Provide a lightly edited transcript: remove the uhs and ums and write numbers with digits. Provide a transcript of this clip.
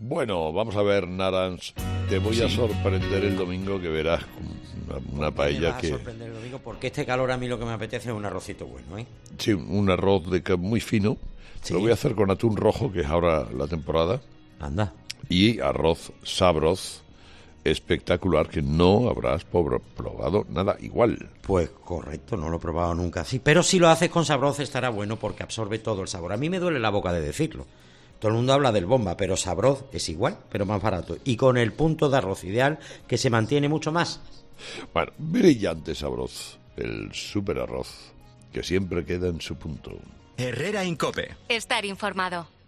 Bueno, vamos a ver, Narans, te voy a sorprender el domingo, que verás una paella me vas que... a sorprender el domingo, porque este calor a mí lo que me apetece es un arrocito bueno, ¿eh? Sí, un arroz muy fino. Sí. Lo voy a hacer con atún rojo, que es ahora la temporada, Anda. y arroz sabroz espectacular, que no habrás probado nada igual. Pues correcto, no lo he probado nunca así. Pero si lo haces con sabroz estará bueno porque absorbe todo el sabor. A mí me duele la boca de decirlo. Todo el mundo habla del bomba, pero sabroz es igual, pero más barato. Y con el punto de arroz ideal que se mantiene mucho más. Bueno, brillante sabroz, el super arroz, que siempre queda en su punto. Herrera Incope. Estar informado.